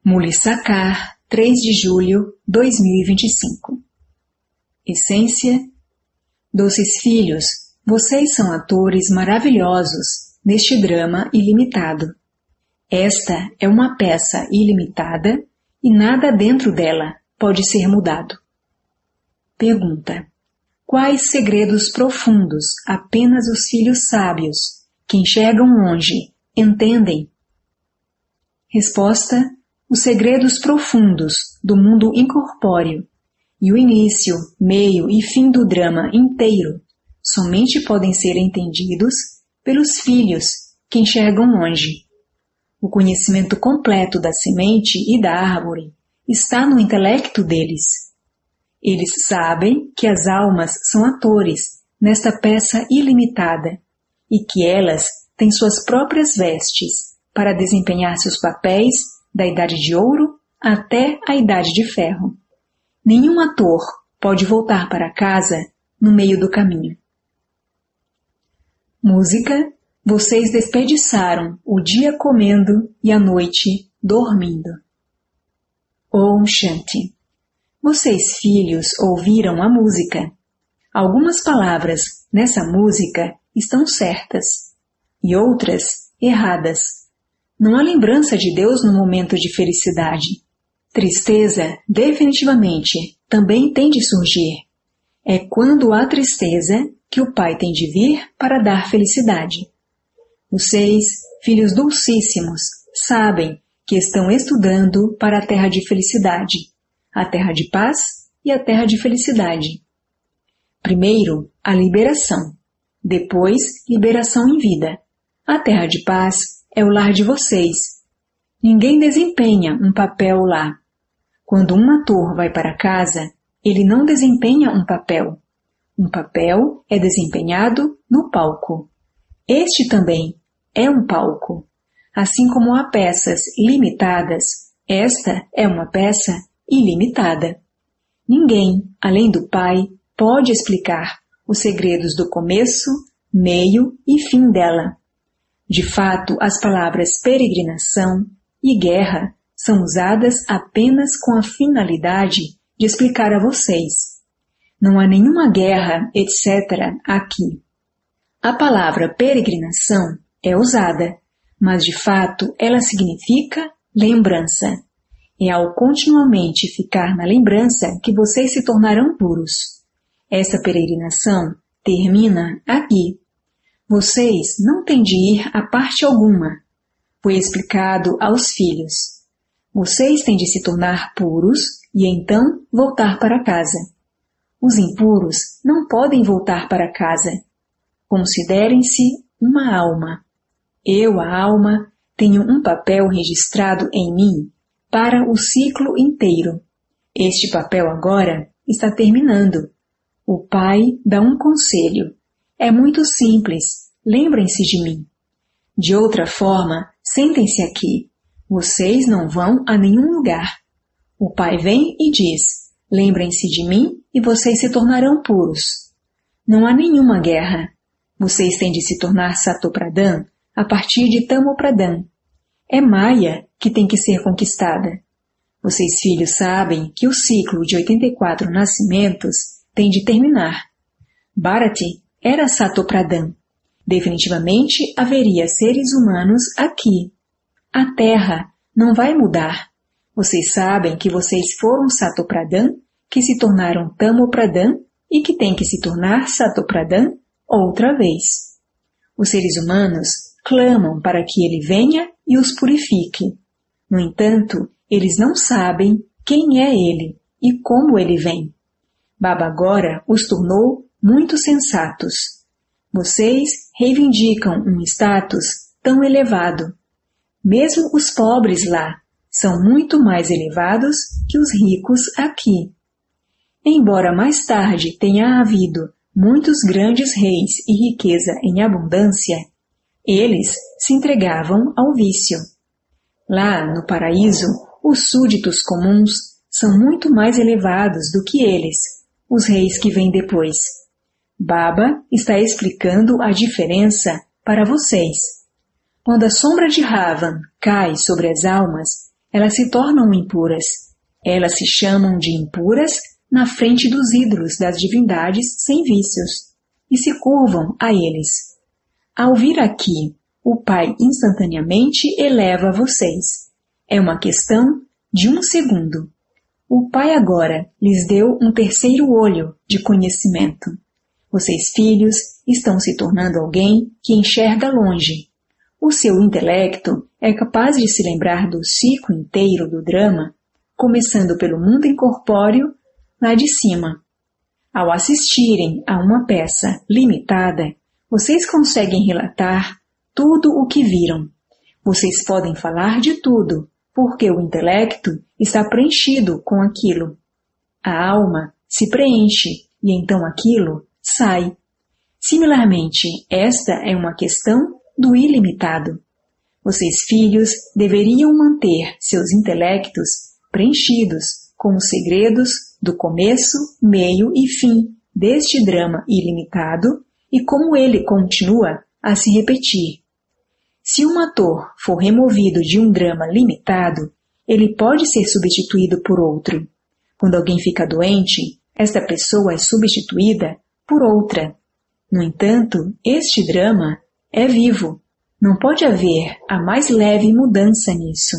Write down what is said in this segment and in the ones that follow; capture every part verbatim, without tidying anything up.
Mulissacar, três de julho de dois mil e vinte e cinco. Essência: doces filhos, vocês são atores maravilhosos neste drama ilimitado. Esta é uma peça ilimitada e nada dentro dela pode ser mudado. Pergunta: quais segredos profundos apenas os filhos sábios, que enxergam longe, entendem? Resposta: os segredos profundos do mundo incorpóreo e o início, meio e fim do drama inteiro somente podem ser entendidos pelos filhos que enxergam longe. O conhecimento completo da semente e da árvore está no intelecto deles. Eles sabem que as almas são atores nesta peça ilimitada e que elas têm suas próprias vestes para desempenhar seus papéis da idade de ouro até a idade de ferro. Nenhum ator pode voltar para casa no meio do caminho. Música: vocês desperdiçaram o dia comendo e a noite dormindo. Om Shanti. Vocês, filhos, ouviram a música. Algumas palavras nessa música estão certas e outras erradas. Não há lembrança de Deus no momento de felicidade. Tristeza, definitivamente, também tem de surgir. É quando há tristeza que o Pai tem de vir para dar felicidade. Vocês, filhos dulcíssimos, sabem que estão estudando para a terra de felicidade, a terra de paz e a terra de felicidade. Primeiro, a liberação. Depois, liberação em vida. A terra de paz é o lar de vocês. Ninguém desempenha um papel lá. Quando um ator vai para casa, ele não desempenha um papel. Um papel é desempenhado no palco. Este também é um palco. Assim como há peças limitadas, esta é uma peça ilimitada. Ninguém, além do Pai, pode explicar os segredos do começo, meio e fim dela. De fato, as palavras peregrinação e guerra são usadas apenas com a finalidade de explicar a vocês. Não há nenhuma guerra, etcétera aqui. A palavra peregrinação é usada, mas de fato ela significa lembrança. É ao continuamente ficar na lembrança que vocês se tornarão puros. Essa peregrinação termina aqui. Vocês não têm de ir a parte alguma. Foi explicado aos filhos. Vocês têm de se tornar puros e então voltar para casa. Os impuros não podem voltar para casa. Considerem-se uma alma. Eu, a alma, tenho um papel registrado em mim para o ciclo inteiro. Este papel agora está terminando. O Pai dá um conselho. É muito simples. Lembrem-se de mim. De outra forma, sentem-se aqui. Vocês não vão a nenhum lugar. O Pai vem e diz: lembrem-se de mim e vocês se tornarão puros. Não há nenhuma guerra. Vocês têm de se tornar Satopradhan a partir de Tamopradhan. É Maya que tem que ser conquistada. Vocês, filhos, sabem que o ciclo de oitenta e quatro nascimentos tem de terminar. Bharati era Satopradhan. Definitivamente haveria seres humanos aqui. A Terra não vai mudar. Vocês sabem que vocês foram Satopradhan, que se tornaram Tamopradhan e que têm que se tornar Satopradhan outra vez. Os seres humanos clamam para que ele venha e os purifique. No entanto, eles não sabem quem é ele e como ele vem. Baba agora os tornou muito sensatos. Vocês reivindicam um status tão elevado. Mesmo os pobres lá são muito mais elevados que os ricos aqui. Embora mais tarde tenha havido muitos grandes reis e riqueza em abundância, eles se entregavam ao vício. Lá no paraíso, os súditos comuns são muito mais elevados do que eles, os reis que vêm depois. Baba está explicando a diferença para vocês. Quando a sombra de Ravan cai sobre as almas, elas se tornam impuras. Elas se chamam de impuras na frente dos ídolos das divindades sem vícios e se curvam a eles. Ao vir aqui, o Pai instantaneamente eleva vocês. É uma questão de um segundo. O Pai agora lhes deu um terceiro olho de conhecimento. Vocês, filhos, estão se tornando alguém que enxerga longe. O seu intelecto é capaz de se lembrar do ciclo inteiro do drama, começando pelo mundo incorpóreo, lá de cima. Ao assistirem a uma peça limitada, vocês conseguem relatar tudo o que viram. Vocês podem falar de tudo, porque o intelecto está preenchido com aquilo. A alma se preenche e então aquilo sai. Similarmente, esta é uma questão do ilimitado. Vocês, filhos, deveriam manter seus intelectos preenchidos com os segredos do começo, meio e fim deste drama ilimitado e como ele continua a se repetir. Se um ator for removido de um drama limitado, ele pode ser substituído por outro. Quando alguém fica doente, esta pessoa é substituída por outra. No entanto, este drama é vivo. Não pode haver a mais leve mudança nisso.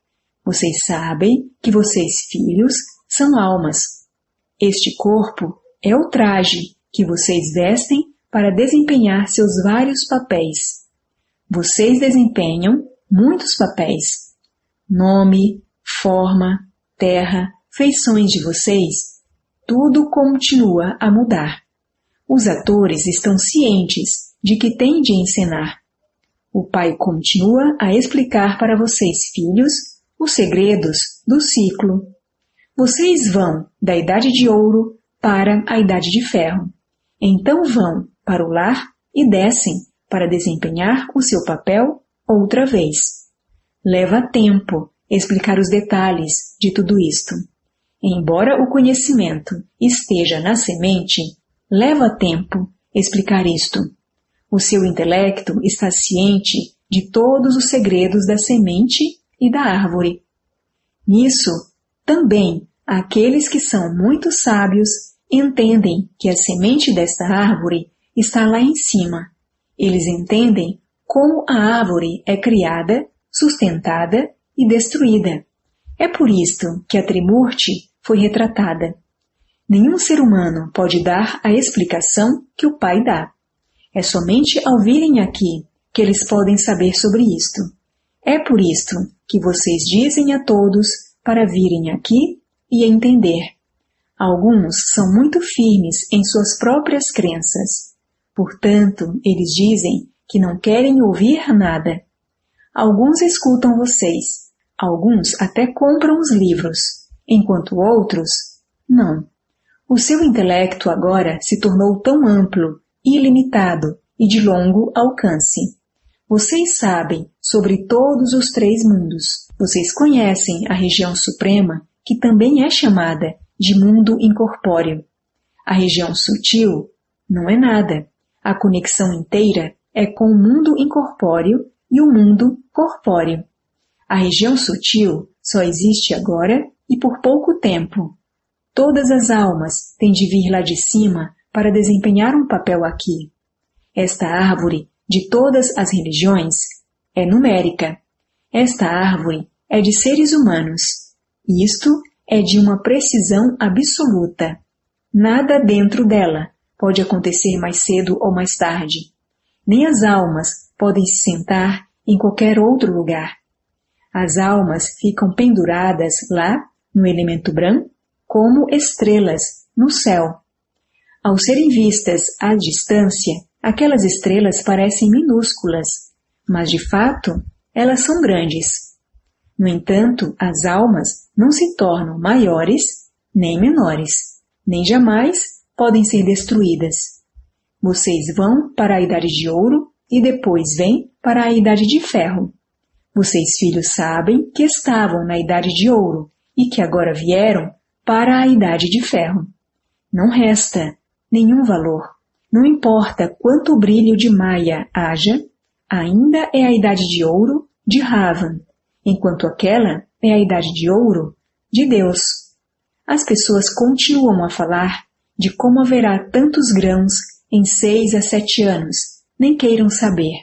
Vocês sabem que vocês, filhos, são almas. Este corpo é o traje que vocês vestem para desempenhar seus vários papéis. Vocês desempenham muitos papéis. Nome, forma, terra, feições de vocês, tudo continua a mudar. Os atores estão cientes de que têm de encenar. O Pai continua a explicar para vocês, filhos, os segredos do ciclo. Vocês vão da Idade de Ouro para a Idade de Ferro. Então vão para o lar e descem para desempenhar o seu papel outra vez. Leva tempo explicar os detalhes de tudo isto. Embora o conhecimento esteja na semente, leva tempo explicar isto. O seu intelecto está ciente de todos os segredos da semente e da árvore. Nisso, também aqueles que são muito sábios entendem que a semente desta árvore está lá em cima. Eles entendem como a árvore é criada, sustentada e destruída. É por isto que a Trimurti foi retratada. Nenhum ser humano pode dar a explicação que o Pai dá. É somente ao virem aqui que eles podem saber sobre isto. É por isto que vocês dizem a todos para virem aqui e entender. Alguns são muito firmes em suas próprias crenças. Portanto, eles dizem que não querem ouvir nada. Alguns escutam vocês, alguns até compram os livros, enquanto outros, não. O seu intelecto agora se tornou tão amplo, ilimitado e de longo alcance. Vocês sabem sobre todos os três mundos. Vocês conhecem a região suprema, que também é chamada de mundo incorpóreo. A região sutil não é nada. A conexão inteira é com o mundo incorpóreo e o mundo corpóreo. A região sutil só existe agora e por pouco tempo. Todas as almas têm de vir lá de cima para desempenhar um papel aqui. Esta árvore de todas as religiões é numérica. Esta árvore é de seres humanos. Isto é de uma precisão absoluta. Nada dentro dela pode acontecer mais cedo ou mais tarde. Nem as almas podem se sentar em qualquer outro lugar. As almas ficam penduradas lá, no elemento branco, como estrelas no céu. Ao serem vistas à distância, aquelas estrelas parecem minúsculas, mas de fato elas são grandes. No entanto, as almas não se tornam maiores nem menores, nem jamais podem ser destruídas. Vocês vão para a Idade de Ouro e depois vêm para a Idade de Ferro. Vocês, filhos, sabem que estavam na Idade de Ouro e que agora vieram para a Idade de Ferro. Não resta nenhum valor. Não importa quanto brilho de Maya haja, ainda é a Idade de Ouro de Ravan. enquanto aquela é a idade de ouro de Deus. As pessoas continuam a falar de como haverá tantos grãos em seis a sete anos, nem queiram saber.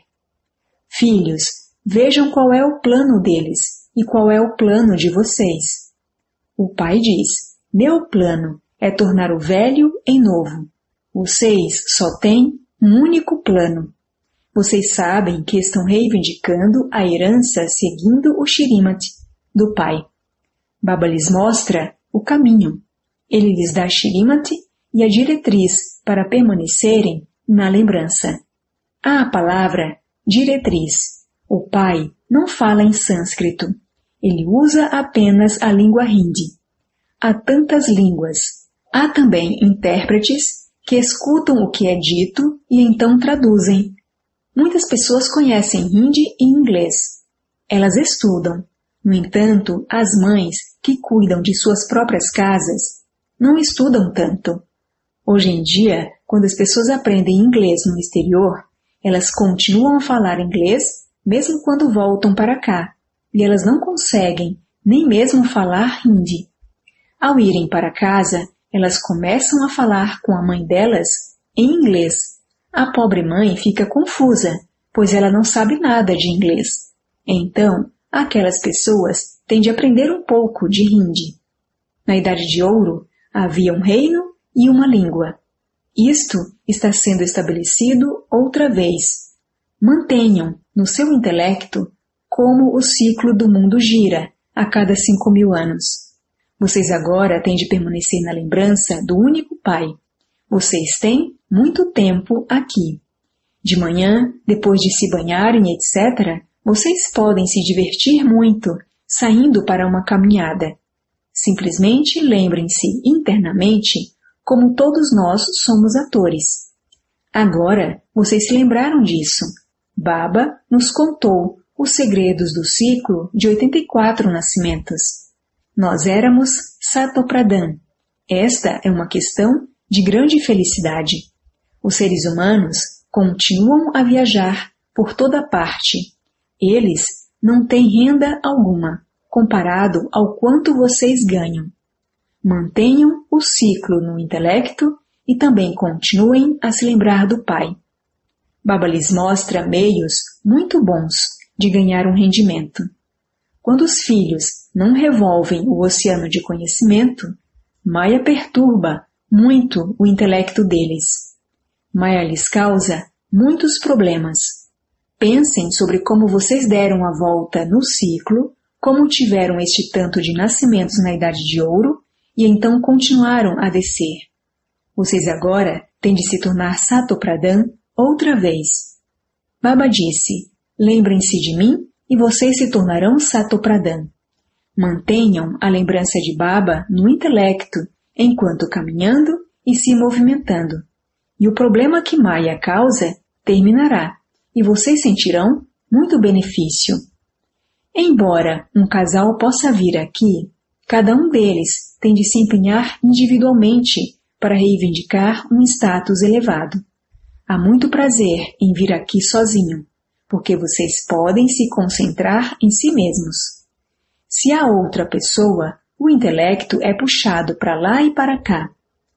Filhos, vejam qual é o plano deles e qual é o plano de vocês. O pai diz, meu plano é tornar o velho em novo. Vocês só têm um único plano. Vocês sabem que estão reivindicando a herança seguindo o Shrimati do pai. Baba lhes mostra o caminho. Ele lhes dá Shrimati e a diretriz para permanecerem na lembrança. Há a palavra diretriz. O pai não fala em sânscrito. Ele usa apenas a língua hindi. Há tantas línguas. Há também intérpretes que escutam o que é dito e então traduzem. Muitas pessoas conhecem hindi e inglês. Elas estudam. No entanto, as mães que cuidam de suas próprias casas não estudam tanto. Hoje em dia, quando as pessoas aprendem inglês no exterior, elas continuam a falar inglês mesmo quando voltam para cá, e elas não conseguem nem mesmo falar hindi. Ao irem para casa, elas começam a falar com a mãe delas em inglês. A pobre mãe fica confusa, pois ela não sabe nada de inglês. Então, aquelas pessoas têm de aprender um pouco de hindi. Na Idade de Ouro, havia um reino e uma língua. Isto está sendo estabelecido outra vez. Mantenham no seu intelecto como o ciclo do mundo gira a cada cinco mil anos. Vocês agora têm de permanecer na lembrança do único Pai. Vocês têm muito tempo aqui. De manhã, depois de se banharem, etcétera, vocês podem se divertir muito, saindo para uma caminhada. Simplesmente lembrem-se internamente como todos nós somos atores. Agora, vocês se lembraram disso. Baba nos contou os segredos do ciclo de oitenta e quatro nascimentos. Nós éramos Satopradhan. Esta é uma questão de grande felicidade. Os seres humanos continuam a viajar por toda parte. Eles não têm renda alguma, comparado ao quanto vocês ganham. Mantenham o ciclo no intelecto e também continuem a se lembrar do Pai. Baba lhes mostra meios muito bons de ganhar um rendimento. Quando os filhos não revolvem o oceano de conhecimento, Maya perturba muito o intelecto deles. Maya lhes causa muitos problemas. Pensem sobre como vocês deram a volta no ciclo, como tiveram este tanto de nascimentos na Idade de Ouro e então continuaram a descer. Vocês agora têm de se tornar Satopradhan outra vez. Baba disse, lembrem-se de mim e vocês se tornarão Satopradhan. Mantenham a lembrança de Baba no intelecto enquanto caminhando e se movimentando. E o problema que Maya causa terminará e vocês sentirão muito benefício. Embora um casal possa vir aqui, cada um deles tem de se empenhar individualmente para reivindicar um status elevado. Há muito prazer em vir aqui sozinho, porque vocês podem se concentrar em si mesmos. Se há outra pessoa, o intelecto é puxado para lá e para cá.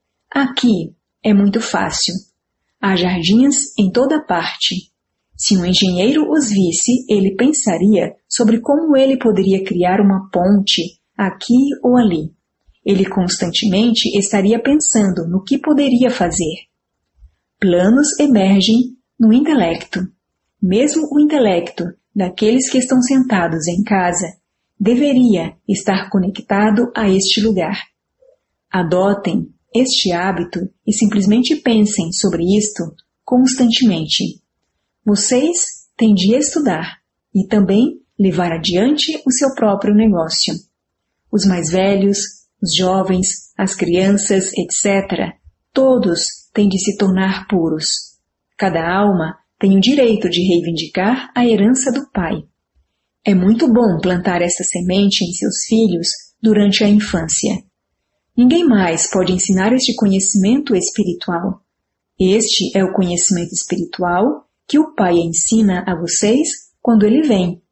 Aqui é muito fácil. Há jardins em toda parte. Se um engenheiro os visse, ele pensaria sobre como ele poderia criar uma ponte aqui ou ali. Ele constantemente estaria pensando no que poderia fazer. Planos emergem no intelecto. Mesmo o intelecto daqueles que estão sentados em casa deveria estar conectado a este lugar. Adotem este hábito e simplesmente pensem sobre isto constantemente. Vocês têm de estudar e também levar adiante o seu próprio negócio. Os mais velhos, os jovens, as crianças, etcétera, todos têm de se tornar puros. Cada alma tem o direito de reivindicar a herança do Pai. É muito bom plantar essa semente em seus filhos durante a infância. Ninguém mais pode ensinar este conhecimento espiritual. Este é o conhecimento espiritual que o Pai ensina a vocês quando ele vem.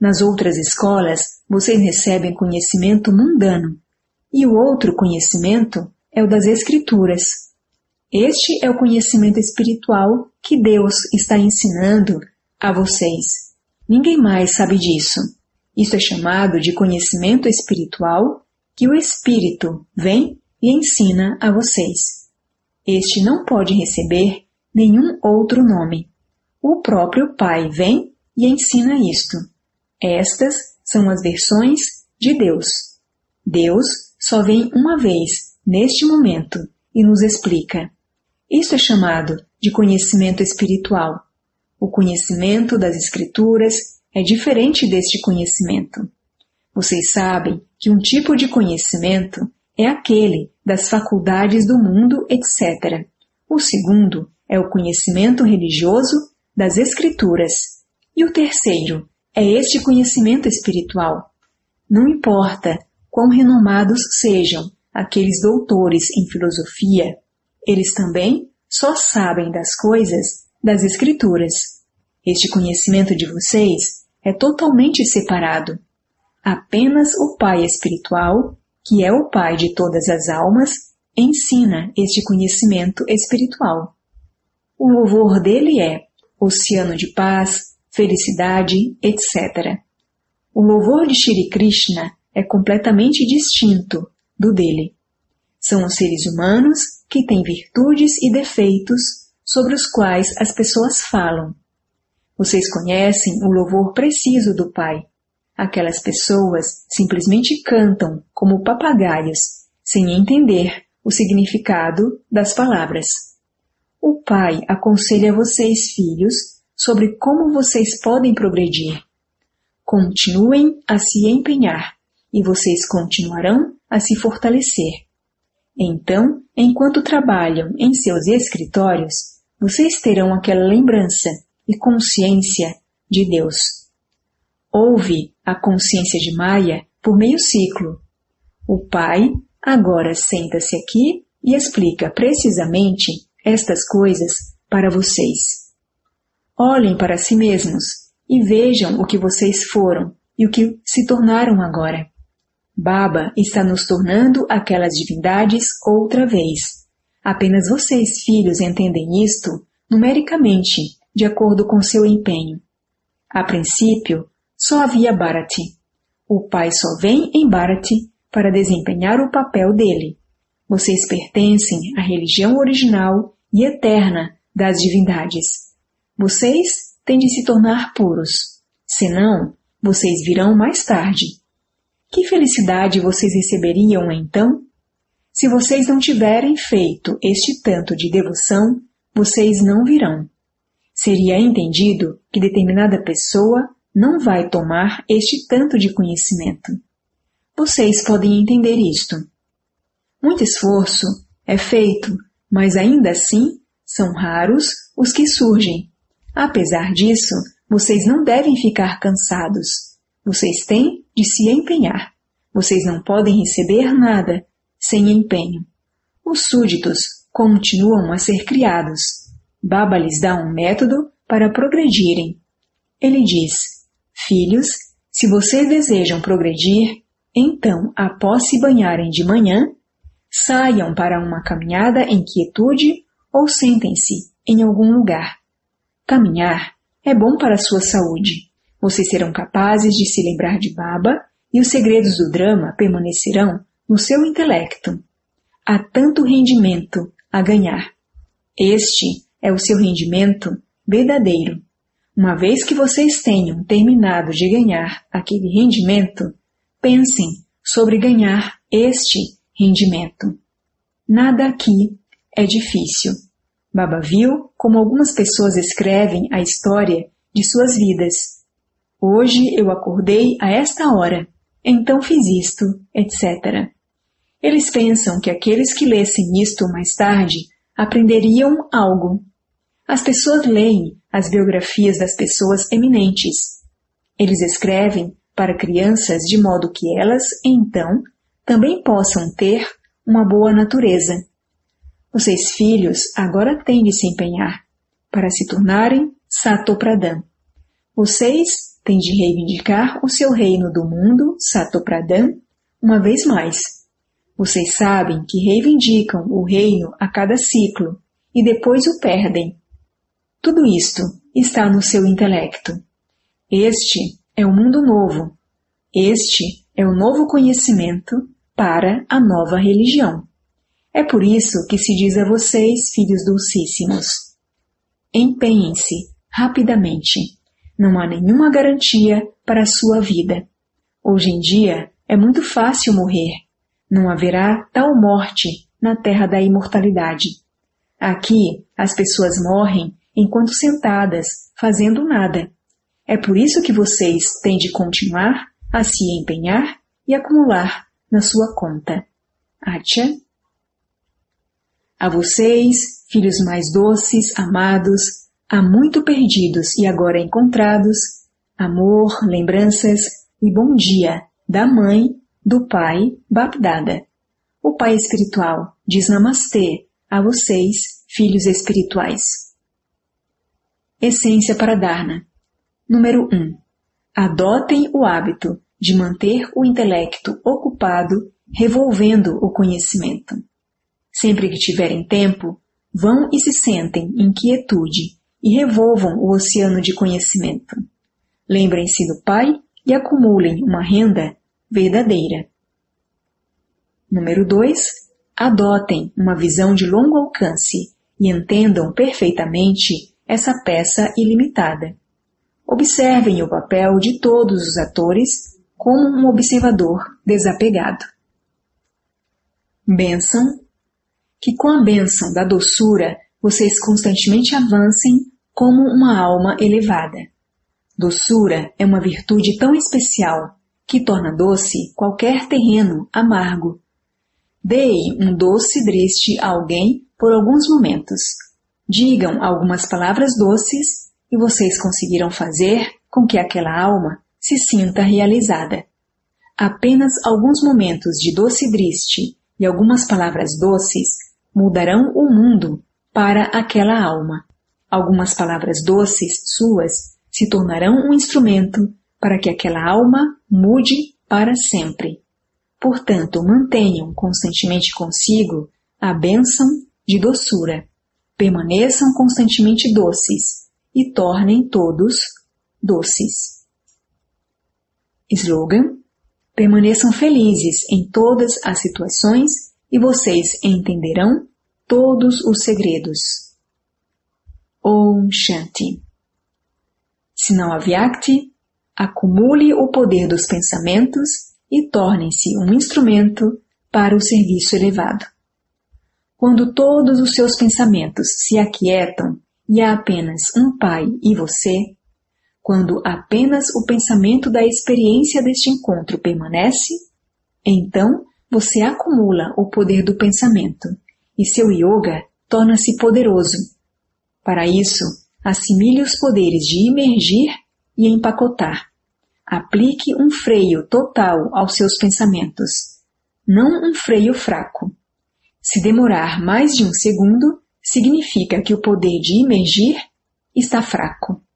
Nas outras escolas, vocês recebem conhecimento mundano, e o outro conhecimento é o das Escrituras. Este é o conhecimento espiritual que Deus está ensinando a vocês. Ninguém mais sabe disso. Isso é chamado de conhecimento espiritual que o Espírito vem e ensina a vocês. Este não pode receber nenhum outro nome. O próprio Pai vem e ensina isto. Estas são as versões de Deus. Deus só vem uma vez, neste momento, e nos explica. Isso é chamado de conhecimento espiritual. O conhecimento das Escrituras é diferente deste conhecimento. Vocês sabem que um tipo de conhecimento é aquele das faculdades do mundo, etcétera. O segundo é o conhecimento religioso das Escrituras. E o terceiro é este conhecimento espiritual. Não importa quão renomados sejam aqueles doutores em filosofia, eles também só sabem das coisas das Escrituras. Este conhecimento de vocês é totalmente separado. Apenas o Pai espiritual, que é o Pai de todas as almas, ensina este conhecimento espiritual. O louvor dele é oceano de paz, felicidade, etcétera. O louvor de Shri Krishna é completamente distinto do dele. São os seres humanos que têm virtudes e defeitos sobre os quais as pessoas falam. Vocês conhecem o louvor preciso do Pai. Aquelas pessoas simplesmente cantam como papagaios, sem entender o significado das palavras. O Pai aconselha vocês, filhos, sobre como vocês podem progredir. Continuem a se empenhar e vocês continuarão a se fortalecer. Então, enquanto trabalham em seus escritórios, vocês terão aquela lembrança e consciência de Deus. Houve a consciência de Maya por meio ciclo. O Pai agora senta-se aqui e explica precisamente estas coisas para vocês. Olhem para si mesmos e vejam o que vocês foram e o que se tornaram agora. Baba está nos tornando aquelas divindades outra vez. Apenas vocês, filhos, entendem isto numericamente, de acordo com seu empenho. A princípio, só havia Bharati. O Pai só vem em Bharati para desempenhar o papel dele. Vocês pertencem à religião original e eterna das divindades. Vocês têm de se tornar puros. Senão, vocês virão mais tarde. Que felicidade vocês receberiam então? Se vocês não tiverem feito este tanto de devoção, vocês não virão. Seria entendido que determinada pessoa não vai tomar este tanto de conhecimento. Vocês podem entender isto. Muito esforço é feito, mas ainda assim são raros os que surgem. Apesar disso, vocês não devem ficar cansados. Vocês têm de se empenhar. Vocês não podem receber nada sem empenho. Os súditos continuam a ser criados. Baba lhes dá um método para progredirem. Ele diz: filhos, se vocês desejam progredir, então, após se banharem de manhã, saiam para uma caminhada em quietude ou sentem-se em algum lugar. Caminhar é bom para a sua saúde. Vocês serão capazes de se lembrar de Baba e os segredos do drama permanecerão no seu intelecto. Há tanto rendimento a ganhar. Este é o seu rendimento verdadeiro. Uma vez que vocês tenham terminado de ganhar aquele rendimento, pensem sobre ganhar este rendimento. Nada aqui é difícil. Baba viu como algumas pessoas escrevem a história de suas vidas. Hoje eu acordei a esta hora, então fiz isto, etcétera. Eles pensam que aqueles que lessem isto mais tarde aprenderiam algo. As pessoas leem as biografias das pessoas eminentes. Eles escrevem para crianças de modo que elas, então, também possam ter uma boa natureza. Vocês, filhos, agora têm de se empenhar para se tornarem Satopradhan. Vocês têm de reivindicar o seu reino do mundo, Satopradam, uma vez mais. Vocês sabem que reivindicam o reino a cada ciclo e depois o perdem. Tudo isto está no seu intelecto. Este é o mundo novo. Este é o novo conhecimento para a nova religião. É por isso que se diz a vocês, filhos dulcíssimos: empenhem-se rapidamente. Não há nenhuma garantia para a sua vida. Hoje em dia é muito fácil morrer. Não haverá tal morte na terra da imortalidade. Aqui as pessoas morrem enquanto sentadas, fazendo nada. É por isso que vocês têm de continuar a se empenhar e acumular na sua conta. Acha? A vocês, filhos mais doces, amados, há muito perdidos e agora encontrados, amor, lembranças e bom dia da mãe, do pai, Bapdada. O pai espiritual diz namastê a vocês, filhos espirituais. Essência para Dharna. Número um. Adotem o hábito de manter o intelecto ocupado revolvendo o conhecimento. Sempre que tiverem tempo, vão e se sentem em quietude e revolvam o oceano de conhecimento. Lembrem-se do Pai e acumulem uma renda verdadeira. Número dois. Adotem uma visão de longo alcance e entendam perfeitamente essa peça ilimitada. Observem o papel de todos os atores como um observador desapegado. Bênção. Que com a bênção da doçura vocês constantemente avancem como uma alma elevada. Doçura é uma virtude tão especial que torna doce qualquer terreno amargo. Deem um doce driste a alguém por alguns momentos. Digam algumas palavras doces e vocês conseguirão fazer com que aquela alma se sinta realizada. Apenas alguns momentos de doce driste e algumas palavras doces mudarão o mundo para aquela alma. Algumas palavras doces suas se tornarão um instrumento para que aquela alma mude para sempre. Portanto, mantenham constantemente consigo a bênção de doçura. Permaneçam constantemente doces e tornem todos doces. Slogan: permaneçam felizes em todas as situações e vocês entenderão todos os segredos. Om Shanti. Sinal Avyakti, acumule o poder dos pensamentos e torne-se um instrumento para o serviço elevado. Quando todos os seus pensamentos se aquietam e há apenas um Pai e você, quando apenas o pensamento da experiência deste encontro permanece, então você acumula o poder do pensamento e seu yoga torna-se poderoso. Para isso, assimile os poderes de imergir e empacotar. Aplique um freio total aos seus pensamentos, não um freio fraco. Se demorar mais de um segundo, significa que o poder de imergir está fraco.